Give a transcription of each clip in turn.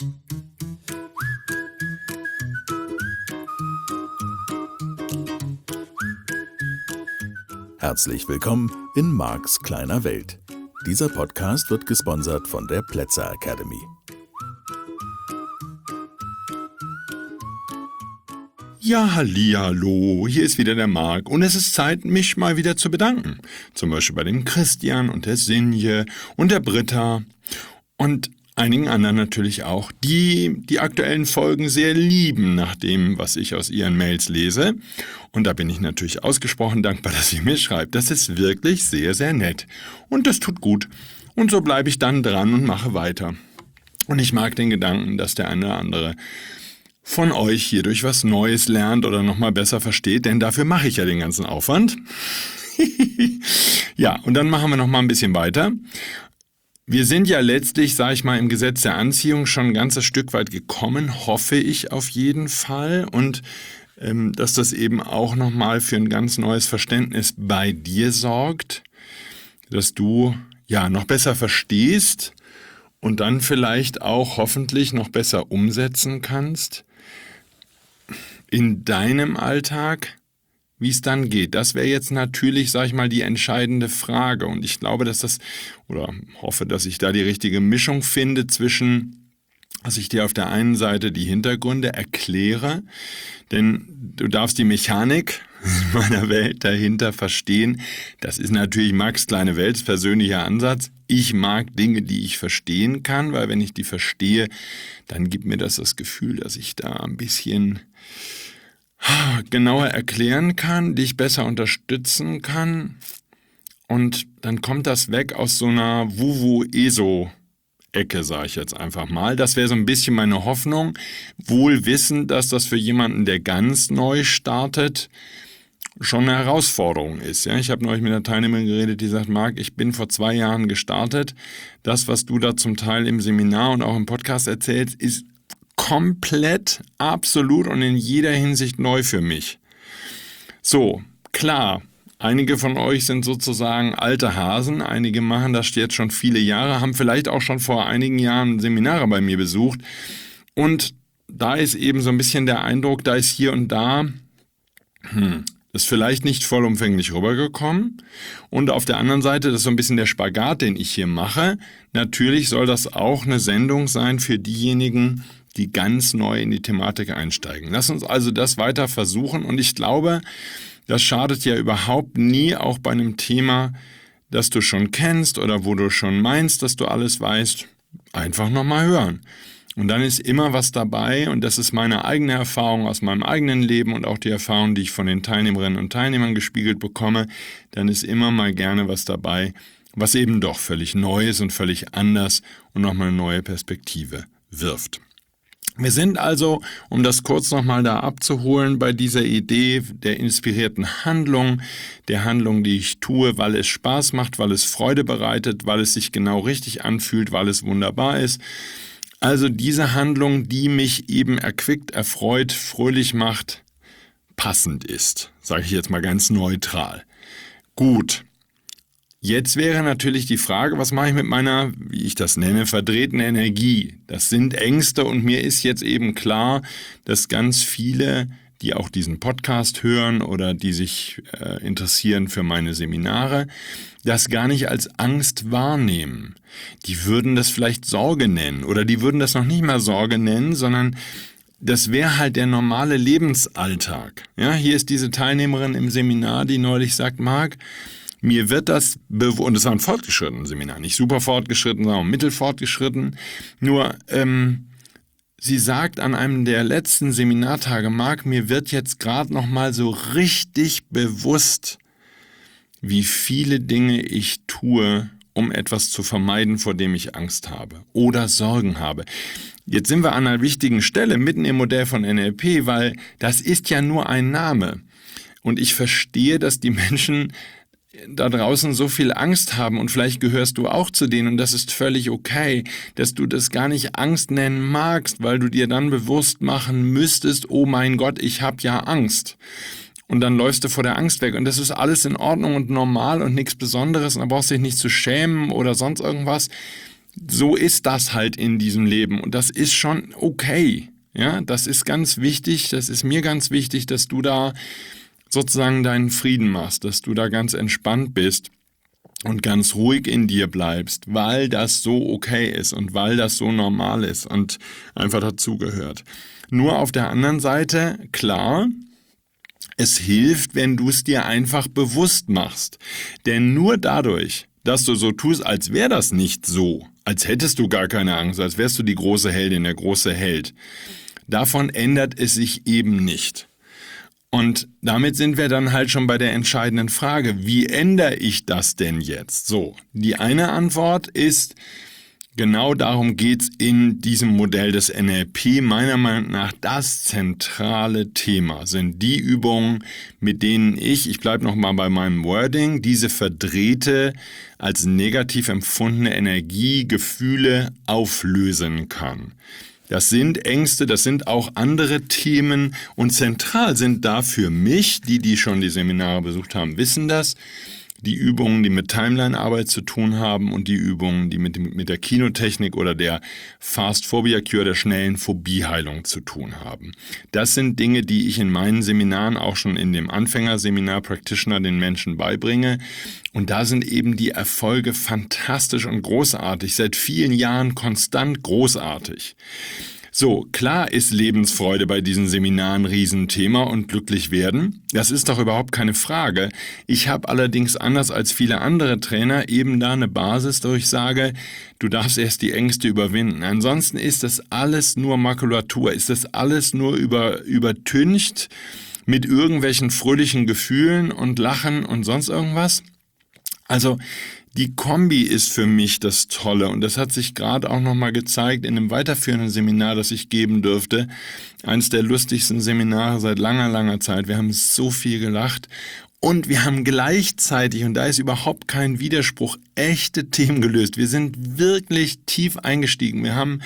Herzlich willkommen in Marks kleiner Welt. Dieser Podcast wird gesponsert von der Plätzer Academy. Ja, hallihallo, hier ist wieder der Marc und es ist Zeit, mich mal wieder zu bedanken. Zum Beispiel bei dem Christian und der Sinje und der Britta und einigen anderen natürlich auch, die die aktuellen Folgen sehr lieben nach dem, was ich aus ihren Mails lese. Und da bin ich natürlich ausgesprochen dankbar, dass ihr mir schreibt. Das ist wirklich sehr, sehr nett. Und das tut gut. Und so bleibe ich dann dran und mache weiter. Und ich mag den Gedanken, dass der eine oder andere von euch hierdurch was Neues lernt oder nochmal besser versteht, denn dafür mache ich ja den ganzen Aufwand. Ja, und dann machen wir nochmal ein bisschen weiter. Wir sind ja letztlich, sage ich mal, im Gesetz der Anziehung schon ein ganzes Stück weit gekommen, hoffe ich auf jeden Fall. Und dass das eben auch nochmal für ein ganz neues Verständnis bei dir sorgt, dass du ja noch besser verstehst und dann vielleicht auch hoffentlich noch besser umsetzen kannst in deinem Alltag, wie es dann geht. Das wäre jetzt natürlich, sage ich mal, die entscheidende Frage. Und ich glaube, oder hoffe, dass ich da die richtige Mischung finde zwischen, dass ich dir auf der einen Seite die Hintergründe erkläre, denn du darfst die Mechanik meiner Welt dahinter verstehen. Das ist natürlich Max' kleine Welt, persönlicher Ansatz. Ich mag Dinge, die ich verstehen kann, weil wenn ich die verstehe, dann gibt mir das Gefühl, dass ich da ein bisschen genauer erklären kann, dich besser unterstützen kann. Und dann kommt das weg aus so einer Wuwu-ESO-Ecke, sage ich jetzt einfach mal. Das wäre so ein bisschen meine Hoffnung, wohl wissend, dass das für jemanden, der ganz neu startet, schon eine Herausforderung ist. Ja? Ich habe neulich mit einer Teilnehmerin geredet, die sagt, Marc, ich bin vor 2 Jahren gestartet. Das, was du da zum Teil im Seminar und auch im Podcast erzählst, ist komplett, absolut und in jeder Hinsicht neu für mich. So, klar, einige von euch sind sozusagen alte Hasen, einige machen das jetzt schon viele Jahre, haben vielleicht auch schon vor einigen Jahren Seminare bei mir besucht und da ist eben so ein bisschen der Eindruck, da ist hier und da ist vielleicht nicht vollumfänglich rübergekommen und auf der anderen Seite, das ist so ein bisschen der Spagat, den ich hier mache, natürlich soll das auch eine Sendung sein für diejenigen, die ganz neu in die Thematik einsteigen. Lass uns also das weiter versuchen und ich glaube, das schadet ja überhaupt nie, auch bei einem Thema, das du schon kennst oder wo du schon meinst, dass du alles weißt, einfach nochmal hören. Und dann ist immer was dabei und das ist meine eigene Erfahrung aus meinem eigenen Leben und auch die Erfahrung, die ich von den Teilnehmerinnen und Teilnehmern gespiegelt bekomme, dann ist immer mal gerne was dabei, was eben doch völlig neu ist und völlig anders und nochmal eine neue Perspektive wirft. Wir sind also, um das kurz nochmal da abzuholen, bei dieser Idee der inspirierten Handlung, der Handlung, die ich tue, weil es Spaß macht, weil es Freude bereitet, weil es sich genau richtig anfühlt, weil es wunderbar ist. Also diese Handlung, die mich eben erquickt, erfreut, fröhlich macht, passend ist, sage ich jetzt mal ganz neutral. Gut. Jetzt wäre natürlich die Frage, was mache ich mit meiner, wie ich das nenne, verdrehten Energie? Das sind Ängste und mir ist jetzt eben klar, dass ganz viele, die auch diesen Podcast hören oder die sich interessieren für meine Seminare, das gar nicht als Angst wahrnehmen. Die würden das vielleicht Sorge nennen oder die würden das noch nicht mal Sorge nennen, sondern das wäre halt der normale Lebensalltag. Ja, hier ist diese Teilnehmerin im Seminar, die neulich sagt, Marc, mir wird das und es war ein fortgeschrittenes Seminar, nicht super fortgeschritten, sondern mittelfortgeschritten. Nur, sie sagt an einem der letzten Seminartage, Marc, mir wird jetzt gerade nochmal so richtig bewusst, wie viele Dinge ich tue, um etwas zu vermeiden, vor dem ich Angst habe oder Sorgen habe. Jetzt sind wir an einer wichtigen Stelle, mitten im Modell von NLP, weil das ist ja nur ein Name. Und ich verstehe, dass die Menschen da draußen so viel Angst haben und vielleicht gehörst du auch zu denen und das ist völlig okay, dass du das gar nicht Angst nennen magst, weil du dir dann bewusst machen müsstest, oh mein Gott, ich habe ja Angst. Und dann läufst du vor der Angst weg und das ist alles in Ordnung und normal und nichts Besonderes und da brauchst du dich nicht zu schämen oder sonst irgendwas. so ist das halt in diesem Leben und das ist schon okay. Ja, das ist ganz wichtig, das ist mir ganz wichtig, dass du da sozusagen deinen Frieden machst, dass du da ganz entspannt bist und ganz ruhig in dir bleibst, weil das so okay ist und weil das so normal ist und einfach dazugehört. Nur auf der anderen Seite, klar, es hilft, wenn du es dir einfach bewusst machst. Denn nur dadurch, dass du so tust, als wäre das nicht so, als hättest du gar keine Angst, als wärst du die große Heldin, der große Held, davon ändert es sich eben nicht. Und damit sind wir dann halt schon bei der entscheidenden Frage, wie ändere ich das denn jetzt? So, die eine Antwort ist, genau darum geht's in diesem Modell des NLP. Meiner Meinung nach das zentrale Thema sind die Übungen, mit denen ich bleibe nochmal bei meinem Wording, diese verdrehte, als negativ empfundene Energie, Gefühle auflösen kann. Das sind Ängste, das sind auch andere Themen und zentral sind da für mich, die schon die Seminare besucht haben, wissen das, die Übungen, die mit Timeline-Arbeit zu tun haben und die Übungen, die mit der Kinotechnik oder der Fast Phobia Cure, der schnellen Phobieheilung zu tun haben. Das sind Dinge, die ich in meinen Seminaren auch schon in dem Anfängerseminar Practitioner den Menschen beibringe. Und da sind eben die Erfolge fantastisch und großartig, seit vielen Jahren konstant großartig. So, klar ist Lebensfreude bei diesen Seminaren ein Riesenthema und glücklich werden. Das ist doch überhaupt keine Frage. Ich habe allerdings anders als viele andere Trainer eben da eine Basis, wo ich sage, du darfst erst die Ängste überwinden. Ansonsten ist das alles nur Makulatur, ist das alles nur übertüncht mit irgendwelchen fröhlichen Gefühlen und Lachen und sonst irgendwas. Also die Kombi ist für mich das Tolle und das hat sich gerade auch nochmal gezeigt in einem weiterführenden Seminar, das ich geben dürfte. Eines der lustigsten Seminare seit langer, langer Zeit. Wir haben so viel gelacht und wir haben gleichzeitig, und da ist überhaupt kein Widerspruch, echte Themen gelöst. Wir sind wirklich tief eingestiegen. Wir haben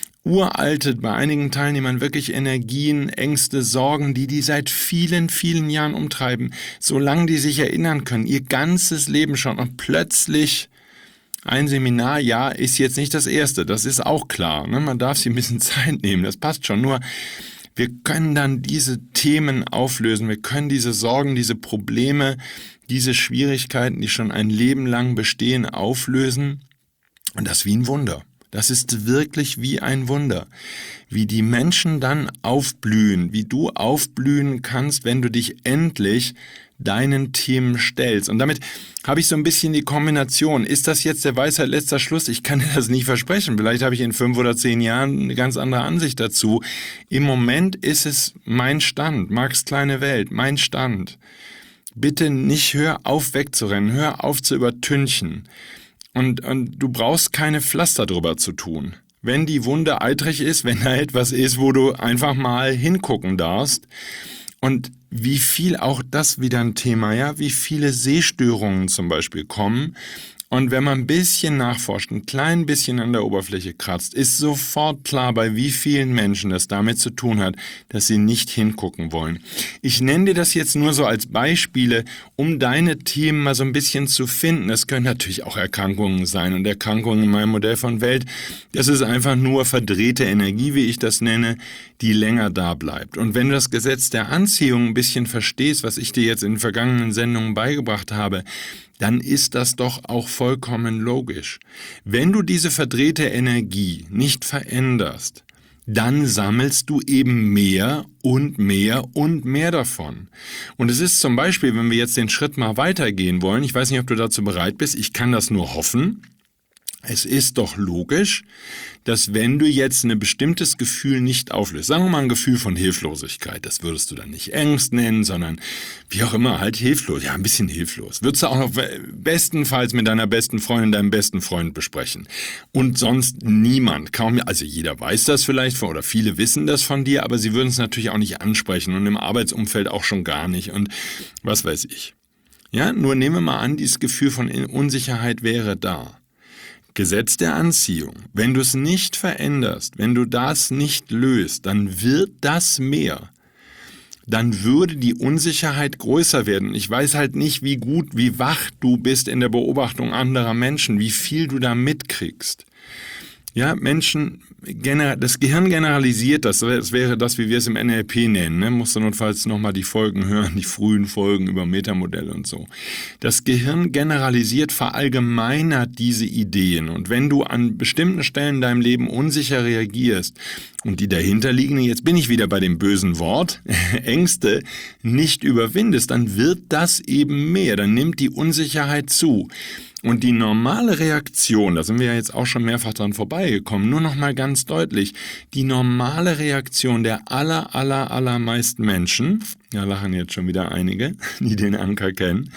uralte, bei einigen Teilnehmern wirklich Energien, Ängste, Sorgen, die seit vielen, vielen Jahren umtreiben, solange die sich erinnern können, ihr ganzes Leben schon und plötzlich ein Seminar, ja, ist jetzt nicht das erste, das ist auch klar, ne? Man darf sich ein bisschen Zeit nehmen, das passt schon, nur wir können dann diese Themen auflösen, wir können diese Sorgen, diese Probleme, diese Schwierigkeiten, die schon ein Leben lang bestehen, auflösen und das wie ein Wunder. Das ist wirklich wie ein Wunder, wie die Menschen dann aufblühen, wie du aufblühen kannst, wenn du dich endlich deinen Themen stellst. Und damit habe ich so ein bisschen die Kombination. Ist das jetzt der Weisheit letzter Schluss? Ich kann dir das nicht versprechen. Vielleicht habe ich in 5 oder 10 Jahren eine ganz andere Ansicht dazu. Im Moment ist es mein Stand, Marks kleine Welt, mein Stand. Bitte nicht hör auf wegzurennen, hör auf zu übertünchen. Und du brauchst keine Pflaster drüber zu tun. Wenn die Wunde eitrig ist, wenn da etwas ist, wo du einfach mal hingucken darfst. Und wie viel, auch das wieder ein Thema, ja, wie viele Sehstörungen zum Beispiel kommen. Und wenn man ein bisschen nachforscht, ein klein bisschen an der Oberfläche kratzt, ist sofort klar, bei wie vielen Menschen das damit zu tun hat, dass sie nicht hingucken wollen. Ich nenne dir das jetzt nur so als Beispiele, um deine Themen mal so ein bisschen zu finden. Es können natürlich auch Erkrankungen sein und Erkrankungen in meinem Modell von Welt, das ist einfach nur verdrehte Energie, wie ich das nenne, die länger da bleibt. Und wenn du das Gesetz der Anziehung ein bisschen verstehst, was ich dir jetzt in den vergangenen Sendungen beigebracht habe, dann ist das doch auch vollkommen logisch. Wenn du diese verdrehte Energie nicht veränderst, dann sammelst du eben mehr und mehr und mehr davon. Und es ist zum Beispiel, wenn wir jetzt den Schritt mal weitergehen wollen, ich weiß nicht, ob du dazu bereit bist, ich kann das nur hoffen, es ist doch logisch, dass wenn du jetzt ein bestimmtes Gefühl nicht auflöst, sagen wir mal ein Gefühl von Hilflosigkeit, das würdest du dann nicht Angst nennen, sondern wie auch immer, halt hilflos, ja, ein bisschen hilflos. Würdest du auch noch bestenfalls mit deiner besten Freundin, deinem besten Freund besprechen. Und sonst niemand, kaum, also jeder weiß das vielleicht oder viele wissen das von dir, aber sie würden es natürlich auch nicht ansprechen und im Arbeitsumfeld auch schon gar nicht und was weiß ich. Ja, nur nehmen wir mal an, dieses Gefühl von Unsicherheit wäre da. Gesetz der Anziehung. Wenn du es nicht veränderst, wenn du das nicht löst, dann wird das mehr. Dann würde die Unsicherheit größer werden. Ich weiß halt nicht, wie gut, wie wach du bist in der Beobachtung anderer Menschen, wie viel du da mitkriegst. Ja, Menschen, das Gehirn generalisiert das wäre das, wie wir es im NLP nennen, ne? Musst du notfalls nochmal die Folgen hören, die frühen Folgen über Metamodelle und so. Das Gehirn generalisiert, verallgemeinert diese Ideen und wenn du an bestimmten Stellen in deinem Leben unsicher reagierst und die dahinterliegenden, jetzt bin ich wieder bei dem bösen Wort, Ängste nicht überwindest, dann wird das eben mehr, dann nimmt die Unsicherheit zu. Und die normale Reaktion, da sind wir ja jetzt auch schon mehrfach dran vorbeigekommen, nur noch mal ganz deutlich, die normale Reaktion der allermeisten Menschen, ja lachen jetzt schon wieder einige, die den Anker kennen,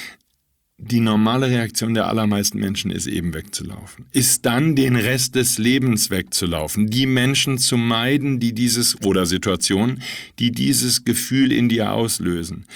die normale Reaktion der allermeisten Menschen ist eben wegzulaufen. Ist dann den Rest des Lebens wegzulaufen, die Menschen zu meiden, oder Situationen, die dieses Gefühl in dir auslösen.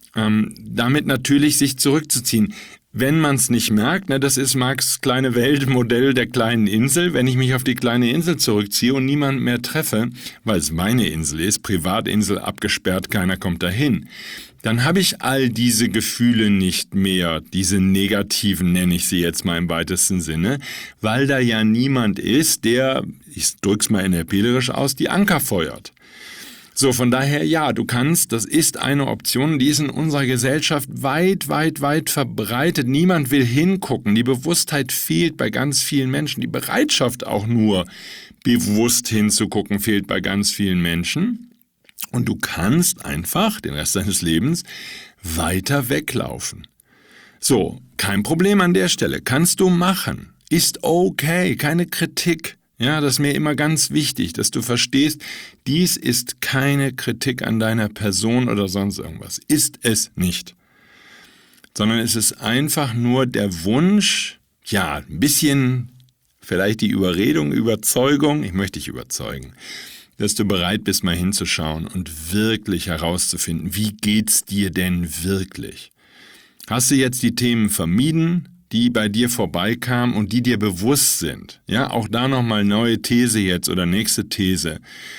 Damit natürlich sich zurückzuziehen. Wenn man es nicht merkt, ne, das ist Marx' kleine Weltmodell der kleinen Insel, wenn ich mich auf die kleine Insel zurückziehe und niemanden mehr treffe, weil es meine Insel ist, Privatinsel abgesperrt, keiner kommt dahin, dann habe ich all diese Gefühle nicht mehr, diese negativen nenne ich sie jetzt mal im weitesten Sinne, weil da ja niemand ist, der, ich drück's mal NLPlerisch aus, die Anker feuert. So, von daher, ja, du kannst, das ist eine Option, die ist in unserer Gesellschaft weit verbreitet. Niemand will hingucken. Die Bewusstheit fehlt bei ganz vielen Menschen. Die Bereitschaft auch nur, bewusst hinzugucken, fehlt bei ganz vielen Menschen. Und du kannst einfach den Rest deines Lebens weiter weglaufen. So, kein Problem an der Stelle. Kannst du machen. Ist okay, keine Kritik. Ja, das ist mir immer ganz wichtig, dass du verstehst, dies ist keine Kritik an deiner Person oder sonst irgendwas. Ist es nicht. Sondern es ist einfach nur der Wunsch, ja, ein bisschen vielleicht die Überzeugung, ich möchte dich überzeugen, dass du bereit bist, mal hinzuschauen und wirklich herauszufinden, wie geht's dir denn wirklich? Hast du jetzt die Themen vermieden, die bei dir vorbeikamen und die dir bewusst sind? Ja, auch da nochmal neue These jetzt oder nächste These.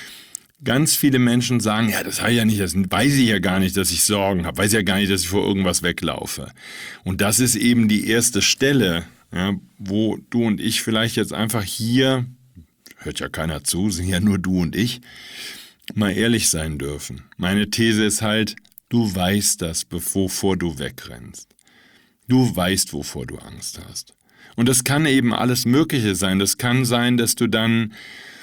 Ganz viele Menschen sagen, ja, das habe ich ja nicht, das weiß ich ja gar nicht, dass ich Sorgen habe, weiß ja gar nicht, dass ich vor irgendwas weglaufe. Und das ist eben die erste Stelle, ja, wo du und ich vielleicht jetzt einfach hier, hört ja keiner zu, sind ja nur du und ich, mal ehrlich sein dürfen. Meine These ist halt, du weißt das, bevor du wegrennst. Du weißt, wovor du Angst hast. Und das kann eben alles Mögliche sein. Das kann sein, dass du dann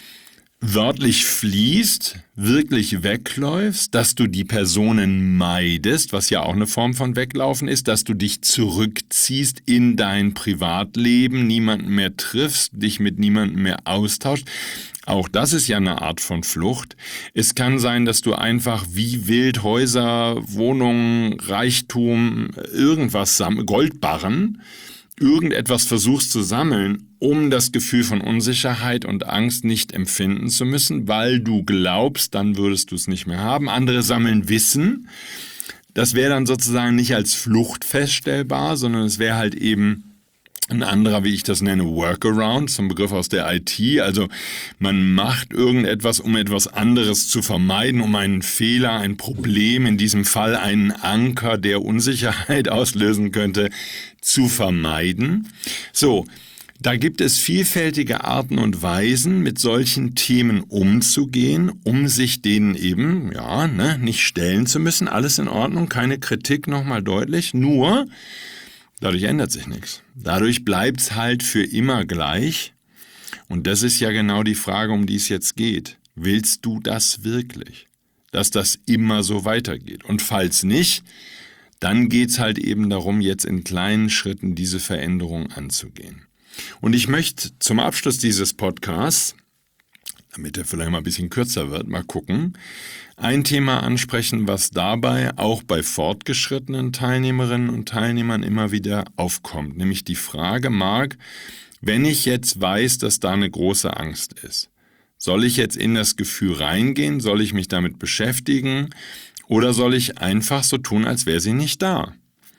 wörtlich fliehst, wirklich wegläufst, dass du die Personen meidest, was ja auch eine Form von Weglaufen ist, dass du dich zurückziehst in dein Privatleben, niemanden mehr triffst, dich mit niemandem mehr austauschst. Auch das ist ja eine Art von Flucht. Es kann sein, dass du einfach wie wild Häuser, Wohnungen, Reichtum, irgendwas Goldbarren, irgendetwas versuchst zu sammeln, um das Gefühl von Unsicherheit und Angst nicht empfinden zu müssen, weil du glaubst, dann würdest du es nicht mehr haben. Andere sammeln Wissen. Das wäre dann sozusagen nicht als Flucht feststellbar, sondern es wäre halt eben ein anderer, wie ich das nenne, Workaround, zum Begriff aus der IT. Also man macht irgendetwas, um etwas anderes zu vermeiden, um einen Fehler, ein Problem, in diesem Fall einen Anker, der Unsicherheit auslösen könnte, zu vermeiden. So, da gibt es vielfältige Arten und Weisen, mit solchen Themen umzugehen, um sich denen eben, nicht stellen zu müssen. Alles in Ordnung, keine Kritik, nochmal deutlich, nur dadurch ändert sich nichts. Dadurch bleibt's halt für immer gleich. Und das ist ja genau die Frage, um die es jetzt geht. Willst du das wirklich? Dass das immer so weitergeht? Und falls nicht, dann geht's halt eben darum, jetzt in kleinen Schritten diese Veränderung anzugehen. Und ich möchte zum Abschluss dieses Podcasts, damit er vielleicht mal ein bisschen kürzer wird, mal gucken, ein Thema ansprechen, was dabei auch bei fortgeschrittenen Teilnehmerinnen und Teilnehmern immer wieder aufkommt. Nämlich die Frage, Marc, wenn ich jetzt weiß, dass da eine große Angst ist, soll ich jetzt in das Gefühl reingehen? Soll ich mich damit beschäftigen? Oder soll ich einfach so tun, als wäre sie nicht da?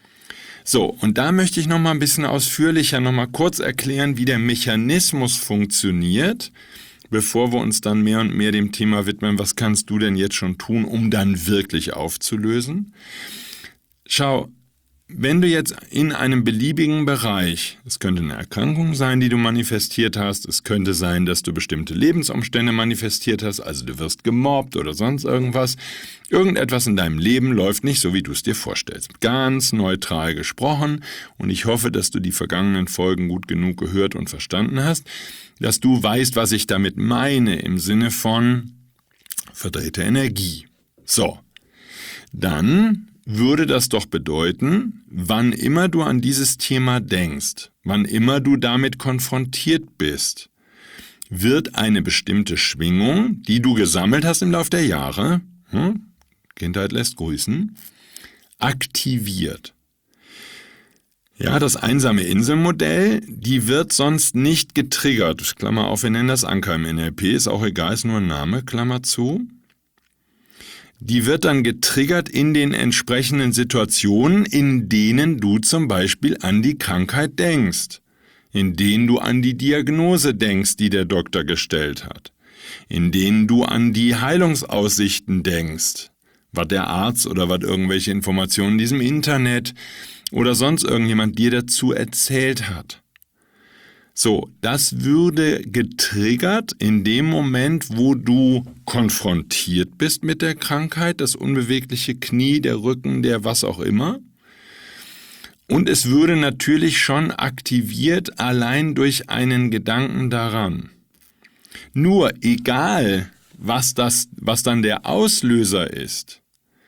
So, und da möchte ich noch mal ein bisschen ausführlicher noch mal kurz erklären, wie der Mechanismus funktioniert, bevor wir uns dann mehr und mehr dem Thema widmen, was kannst du denn jetzt schon tun, um dann wirklich aufzulösen? Schau, wenn du jetzt in einem beliebigen Bereich, es könnte eine Erkrankung sein, die du manifestiert hast, es könnte sein, dass du bestimmte Lebensumstände manifestiert hast, also du wirst gemobbt oder sonst irgendwas, irgendetwas in deinem Leben läuft nicht so, wie du es dir vorstellst. Ganz neutral gesprochen, und ich hoffe, dass du die vergangenen Folgen gut genug gehört und verstanden hast, dass du weißt, was ich damit meine im Sinne von verdrehte Energie. So, dann würde das doch bedeuten, wann immer du an dieses Thema denkst, wann immer du damit konfrontiert bist, wird eine bestimmte Schwingung, die du gesammelt hast im Laufe der Jahre, Kindheit lässt grüßen, aktiviert. Ja, das einsame Inselmodell, die wird sonst nicht getriggert. Klammer auf, wir nennen das Anker im NLP, ist auch egal, ist nur ein Name, Klammer zu. Die wird dann getriggert in den entsprechenden Situationen, in denen du zum Beispiel an die Krankheit denkst, in denen du an die Diagnose denkst, die der Doktor gestellt hat, in denen du an die Heilungsaussichten denkst, was der Arzt oder was irgendwelche Informationen in diesem Internet oder sonst irgendjemand dir dazu erzählt hat. So, das würde getriggert in dem Moment, wo du konfrontiert bist mit der Krankheit, das unbewegliche Knie, der Rücken, der was auch immer. Und es würde natürlich schon aktiviert allein durch einen Gedanken daran. Nur egal, was dann der Auslöser ist,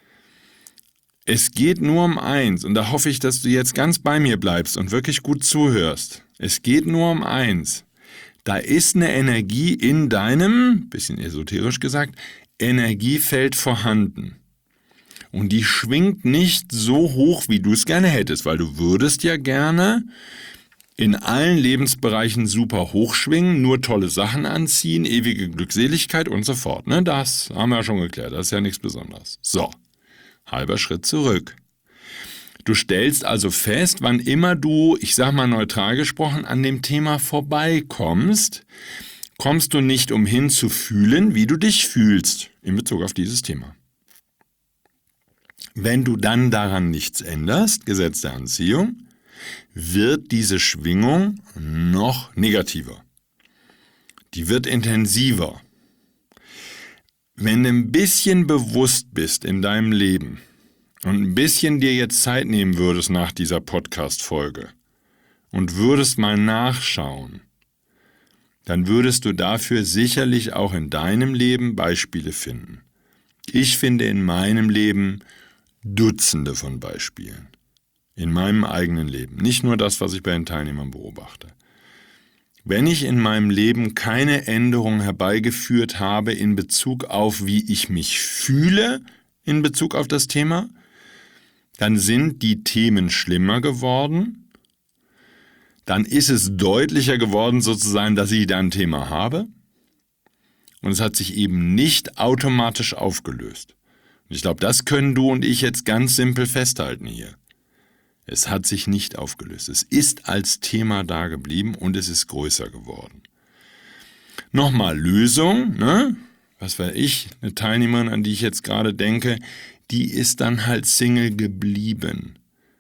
es geht nur um eins, und da hoffe ich, dass du jetzt ganz bei mir bleibst und wirklich gut zuhörst. Es geht nur um eins. Da ist eine Energie in deinem, bisschen esoterisch gesagt, Energiefeld vorhanden. Und die schwingt nicht so hoch, wie du es gerne hättest, weil du würdest ja gerne in allen Lebensbereichen super hoch schwingen, nur tolle Sachen anziehen, ewige Glückseligkeit und so fort. Ne? Das haben wir ja schon geklärt, das ist ja nichts Besonderes. So, halber Schritt zurück. Du stellst also fest, wann immer du, ich sag mal neutral gesprochen, an dem Thema vorbeikommst, kommst du nicht umhin zu fühlen, wie du dich fühlst in Bezug auf dieses Thema. Wenn du dann daran nichts änderst, Gesetz der Anziehung, wird diese Schwingung noch negativer. Die wird intensiver. Wenn du ein bisschen bewusst bist in deinem Leben, und ein bisschen dir jetzt Zeit nehmen würdest nach dieser Podcast-Folge und würdest mal nachschauen, dann würdest du dafür sicherlich auch in deinem Leben Beispiele finden. Ich finde in meinem Leben Dutzende von Beispielen. In meinem eigenen Leben. Nicht nur das, was ich bei den Teilnehmern beobachte. Wenn ich in meinem Leben keine Änderung herbeigeführt habe in Bezug auf, wie ich mich fühle in Bezug auf das Thema, dann sind die Themen schlimmer geworden, dann ist es deutlicher geworden sozusagen, dass ich da ein Thema habe, und es hat sich eben nicht automatisch aufgelöst. Und ich glaube, das können du und ich jetzt ganz simpel festhalten hier. Es hat sich nicht aufgelöst. Es ist als Thema da geblieben und es ist größer geworden. Nochmal Lösung, ne? Was weiß ich, eine Teilnehmerin, an die ich jetzt gerade denke, die ist dann halt Single geblieben.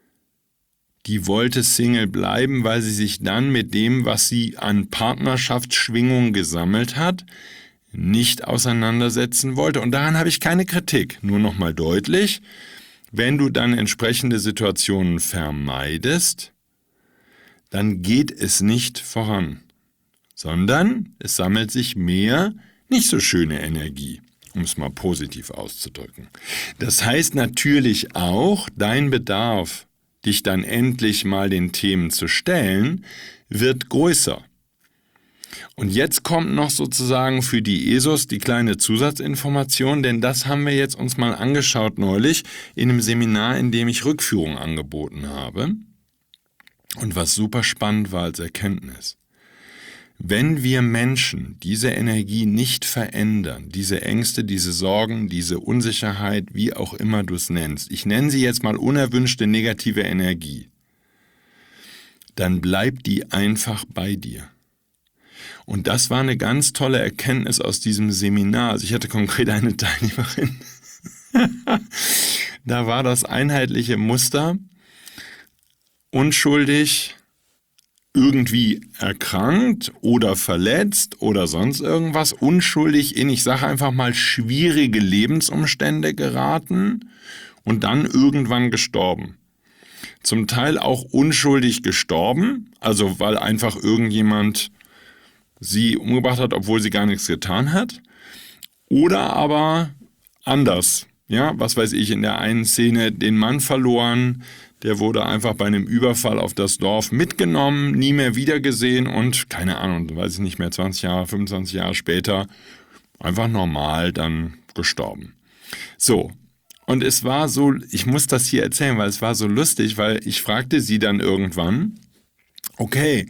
Die wollte Single bleiben, weil sie sich dann mit dem, was sie an Partnerschaftsschwingung gesammelt hat, nicht auseinandersetzen wollte. Und daran habe ich keine Kritik. Nur nochmal deutlich, wenn du dann entsprechende Situationen vermeidest, dann geht es nicht voran, sondern es sammelt sich mehr nicht so schöne Energie, um es mal positiv auszudrücken. Das heißt natürlich auch, dein Bedarf, dich dann endlich mal den Themen zu stellen, wird größer. Und jetzt kommt noch sozusagen für die ESOs die kleine Zusatzinformation, denn das haben wir jetzt uns mal angeschaut neulich in einem Seminar, in dem ich Rückführung angeboten habe und was super spannend war als Erkenntnis. Wenn wir Menschen diese Energie nicht verändern, diese Ängste, diese Sorgen, diese Unsicherheit, wie auch immer du es nennst, ich nenne sie jetzt mal unerwünschte negative Energie, dann bleibt die einfach bei dir. Und das war eine ganz tolle Erkenntnis aus diesem Seminar. Also ich hatte konkret eine Teilnehmerin, da war das einheitliche Muster, unschuldig, irgendwie erkrankt oder verletzt oder sonst irgendwas, unschuldig in, ich sage einfach mal, schwierige Lebensumstände geraten und dann irgendwann gestorben. Zum Teil auch unschuldig gestorben, also weil einfach irgendjemand sie umgebracht hat, obwohl sie gar nichts getan hat. Oder aber anders, ja, was weiß ich, in der einen Szene den Mann verloren, der wurde einfach bei einem Überfall auf das Dorf mitgenommen, nie mehr wiedergesehen und, keine Ahnung, weiß ich nicht mehr, 20 Jahre, 25 Jahre später, einfach normal dann gestorben. So, und es war so, ich muss das hier erzählen, weil es war so lustig, weil ich fragte sie dann irgendwann, okay,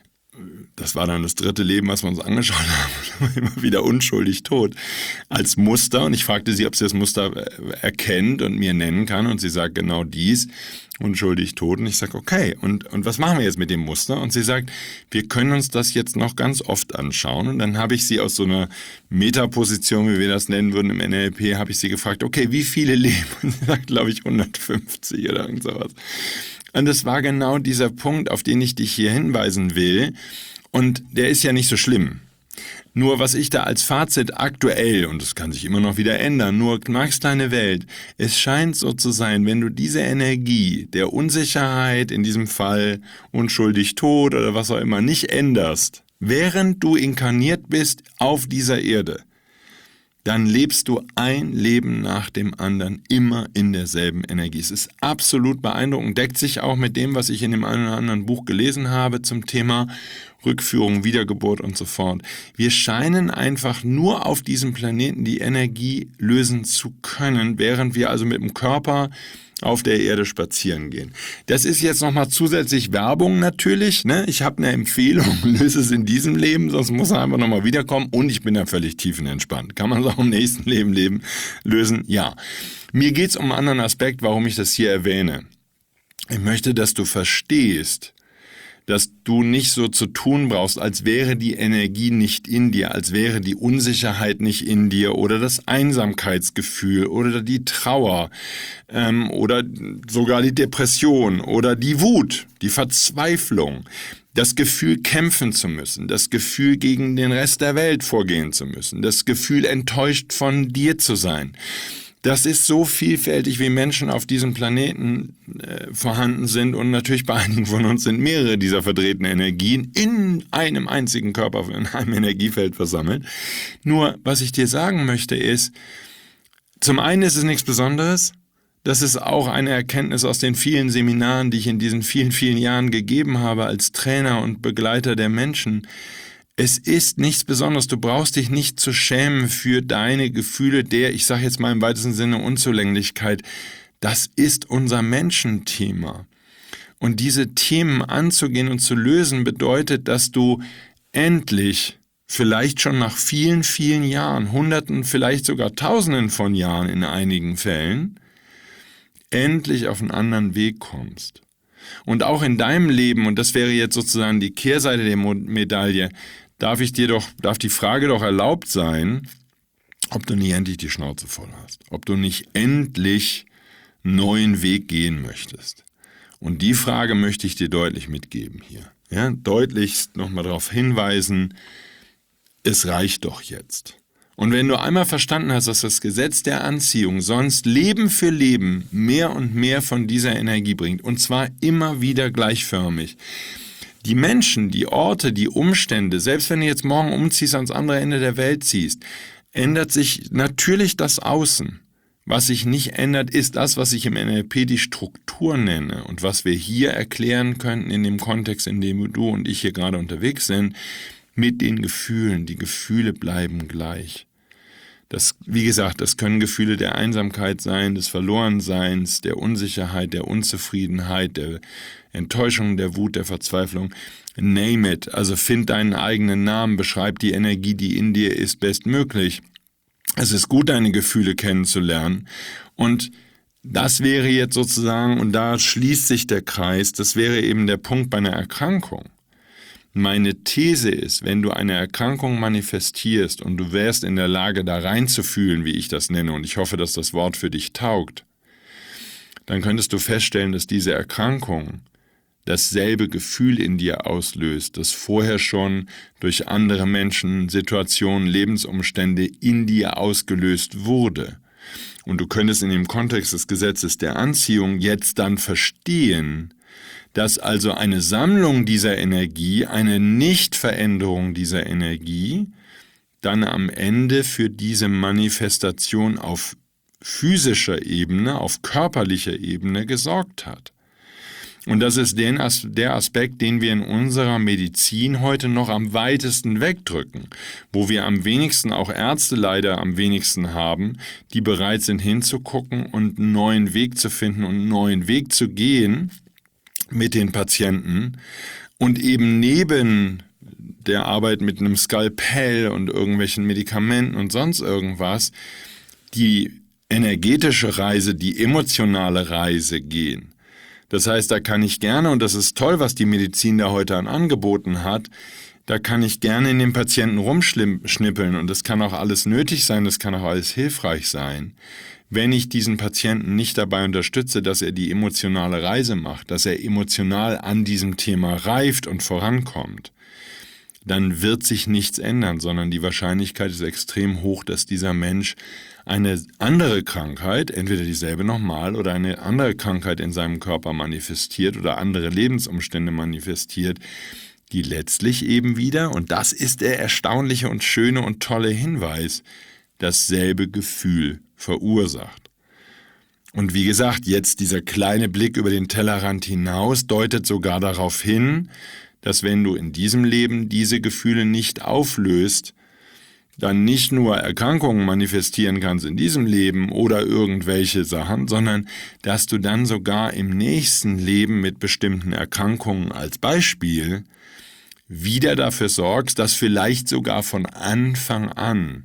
das war dann das 3. Leben, was wir uns angeschaut haben, immer wieder unschuldig tot, als Muster. Und ich fragte sie, ob sie das Muster erkennt und mir nennen kann. Und sie sagt genau dies, unschuldig tot. Und ich sage, okay, und was machen wir jetzt mit dem Muster? Und sie sagt, wir können uns das jetzt noch ganz oft anschauen. Und dann habe ich sie aus so einer Metaposition, wie wir das nennen würden im NLP, habe ich sie gefragt, okay, wie viele leben? Und sie sagt, glaube ich, 150 oder irgend sowas. Und es war genau dieser Punkt, auf den ich dich hier hinweisen will. Und der ist ja nicht so schlimm. Nur was ich da als Fazit aktuell, und das kann sich immer noch wieder ändern, nur Max kleine Welt, es scheint so zu sein, wenn du diese Energie der Unsicherheit, in diesem Fall unschuldig tot oder was auch immer, nicht änderst, während du inkarniert bist auf dieser Erde, dann lebst du ein Leben nach dem anderen immer in derselben Energie. Es ist absolut beeindruckend, deckt sich auch mit dem, was ich in dem einen oder anderen Buch gelesen habe zum Thema Rückführung, Wiedergeburt und so fort. Wir scheinen einfach nur auf diesem Planeten die Energie lösen zu können, während wir also mit dem Körper auf der Erde spazieren gehen. Das ist jetzt nochmal zusätzlich Werbung natürlich, ne? Ich habe eine Empfehlung, löse es in diesem Leben, sonst muss er einfach nochmal wiederkommen und ich bin da völlig tiefenentspannt. Kann man es auch im nächsten Leben lösen? Ja. Mir geht es um einen anderen Aspekt, warum ich das hier erwähne. Ich möchte, dass du verstehst, dass du nicht so zu tun brauchst, als wäre die Energie nicht in dir, als wäre die Unsicherheit nicht in dir oder das Einsamkeitsgefühl oder die Trauer oder sogar die Depression oder die Wut, die Verzweiflung, das Gefühl, kämpfen zu müssen, das Gefühl, gegen den Rest der Welt vorgehen zu müssen, das Gefühl, enttäuscht von dir zu sein. Das ist so vielfältig, wie Menschen auf diesem Planeten vorhanden sind und natürlich bei einigen von uns sind mehrere dieser verdrehten Energien in einem einzigen Körper, in einem Energiefeld versammelt. Nur, was ich dir sagen möchte ist, zum einen ist es nichts Besonderes, das ist auch eine Erkenntnis aus den vielen Seminaren, die ich in diesen vielen, vielen Jahren gegeben habe als Trainer und Begleiter der Menschen. Es ist nichts Besonderes, du brauchst dich nicht zu schämen für deine Gefühle der, ich sage jetzt mal im weitesten Sinne, Unzulänglichkeit. Das ist unser Menschenthema. Und diese Themen anzugehen und zu lösen, bedeutet, dass du endlich, vielleicht schon nach vielen, vielen Jahren, Hunderten, vielleicht sogar Tausenden von Jahren in einigen Fällen, endlich auf einen anderen Weg kommst. Und auch in deinem Leben, und das wäre jetzt sozusagen die Kehrseite der Medaille, darf die Frage doch erlaubt sein, ob du nicht endlich die Schnauze voll hast, ob du nicht endlich einen neuen Weg gehen möchtest. Und die Frage möchte ich dir deutlich mitgeben hier. Ja, deutlichst nochmal darauf hinweisen, es reicht doch jetzt. Und wenn du einmal verstanden hast, dass das Gesetz der Anziehung sonst Leben für Leben mehr und mehr von dieser Energie bringt, und zwar immer wieder gleichförmig, die Menschen, die Orte, die Umstände, selbst wenn du jetzt morgen umziehst, ans andere Ende der Welt ziehst, ändert sich natürlich das Außen. Was sich nicht ändert, ist das, was ich im NLP die Struktur nenne und was wir hier erklären könnten in dem Kontext, in dem du und ich hier gerade unterwegs sind, mit den Gefühlen. Die Gefühle bleiben gleich. Das, wie gesagt, das können Gefühle der Einsamkeit sein, des Verlorenseins, der Unsicherheit, der Unzufriedenheit, der Enttäuschung, der Wut, der Verzweiflung. Name it. Also find deinen eigenen Namen, beschreib die Energie, die in dir ist, bestmöglich. Es ist gut, deine Gefühle kennenzulernen. Und das wäre jetzt sozusagen, und da schließt sich der Kreis, das wäre eben der Punkt bei einer Erkrankung. Meine These ist, wenn du eine Erkrankung manifestierst und du wärst in der Lage, da reinzufühlen, wie ich das nenne, und ich hoffe, dass das Wort für dich taugt, dann könntest du feststellen, dass diese Erkrankung dasselbe Gefühl in dir auslöst, das vorher schon durch andere Menschen, Situationen, Lebensumstände in dir ausgelöst wurde. Und du könntest in dem Kontext des Gesetzes der Anziehung jetzt dann verstehen, dass also eine Sammlung dieser Energie, eine Nichtveränderung dieser Energie, dann am Ende für diese Manifestation auf physischer Ebene, auf körperlicher Ebene gesorgt hat. Und das ist der Aspekt, den wir in unserer Medizin heute noch am weitesten wegdrücken, wo wir am wenigsten, auch Ärzte leider am wenigsten haben, die bereit sind hinzugucken und einen neuen Weg zu finden und einen neuen Weg zu gehen mit den Patienten und eben neben der Arbeit mit einem Skalpell und irgendwelchen Medikamenten und sonst irgendwas, die energetische Reise, die emotionale Reise gehen. Das heißt, da kann ich gerne, und das ist toll, was die Medizin da heute an Angeboten hat, da kann ich gerne in den Patienten rumschnippeln und das kann auch alles nötig sein, das kann auch alles hilfreich sein. Wenn ich diesen Patienten nicht dabei unterstütze, dass er die emotionale Reise macht, dass er emotional an diesem Thema reift und vorankommt, dann wird sich nichts ändern, sondern die Wahrscheinlichkeit ist extrem hoch, dass dieser Mensch eine andere Krankheit, entweder dieselbe nochmal oder eine andere Krankheit in seinem Körper manifestiert oder andere Lebensumstände manifestiert, die letztlich eben wieder, und das ist der erstaunliche und schöne und tolle Hinweis, dasselbe Gefühl verursacht. Und wie gesagt, jetzt dieser kleine Blick über den Tellerrand hinaus deutet sogar darauf hin, dass wenn du in diesem Leben diese Gefühle nicht auflöst, dann nicht nur Erkrankungen manifestieren kannst in diesem Leben oder irgendwelche Sachen, sondern dass du dann sogar im nächsten Leben mit bestimmten Erkrankungen als Beispiel wieder dafür sorgst, dass vielleicht sogar von Anfang an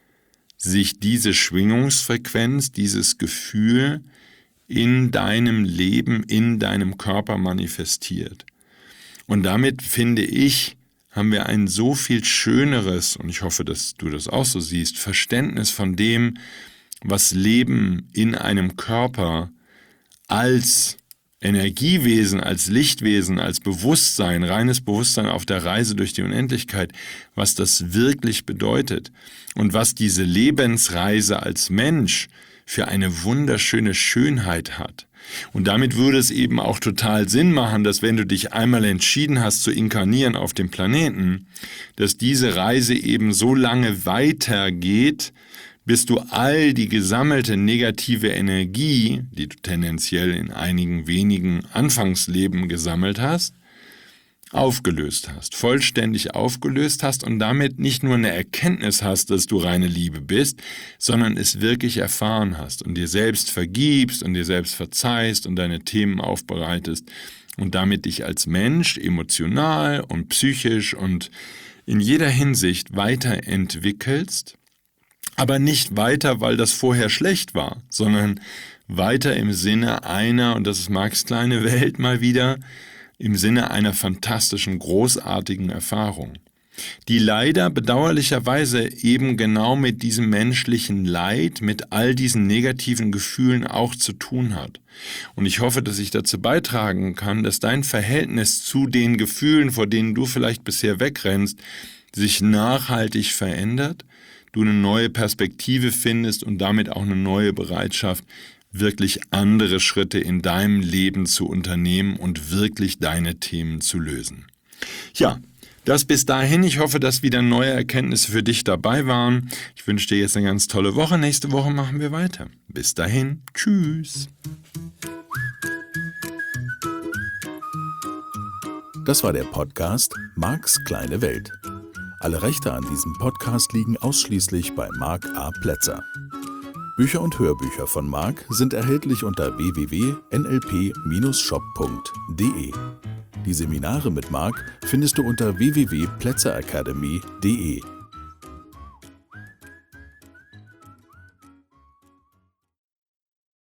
sich diese Schwingungsfrequenz, dieses Gefühl in deinem Leben, in deinem Körper manifestiert. Und damit, finde ich, haben wir ein so viel schöneres, und ich hoffe, dass du das auch so siehst, Verständnis von dem, was Leben in einem Körper als Energiewesen, als Lichtwesen, als Bewusstsein, reines Bewusstsein auf der Reise durch die Unendlichkeit, was das wirklich bedeutet und was diese Lebensreise als Mensch für eine wunderschöne Schönheit hat. Und damit würde es eben auch total Sinn machen, dass wenn du dich einmal entschieden hast zu inkarnieren auf dem Planeten, dass diese Reise eben so lange weitergeht, bis du all die gesammelte negative Energie, die du tendenziell in einigen wenigen Anfangsleben gesammelt hast, aufgelöst hast, vollständig aufgelöst hast und damit nicht nur eine Erkenntnis hast, dass du reine Liebe bist, sondern es wirklich erfahren hast und dir selbst vergibst und dir selbst verzeihst und deine Themen aufbereitest und damit dich als Mensch emotional und psychisch und in jeder Hinsicht weiterentwickelst, aber nicht weiter, weil das vorher schlecht war, sondern weiter im Sinne einer, und das ist Marks kleine Welt mal wieder, im Sinne einer fantastischen, großartigen Erfahrung, die leider bedauerlicherweise eben genau mit diesem menschlichen Leid, mit all diesen negativen Gefühlen auch zu tun hat. Und ich hoffe, dass ich dazu beitragen kann, dass dein Verhältnis zu den Gefühlen, vor denen du vielleicht bisher wegrennst, sich nachhaltig verändert, du eine neue Perspektive findest und damit auch eine neue Bereitschaft, wirklich andere Schritte in deinem Leben zu unternehmen und wirklich deine Themen zu lösen. Ja, das bis dahin. Ich hoffe, dass wieder neue Erkenntnisse für dich dabei waren. Ich wünsche dir jetzt eine ganz tolle Woche. Nächste Woche machen wir weiter. Bis dahin. Tschüss. Das war der Podcast Marks kleine Welt. Alle Rechte an diesem Podcast liegen ausschließlich bei Mark A. Plätzer. Bücher und Hörbücher von Mark sind erhältlich unter www.nlp-shop.de. Die Seminare mit Mark findest du unter www.plätzeracademy.de.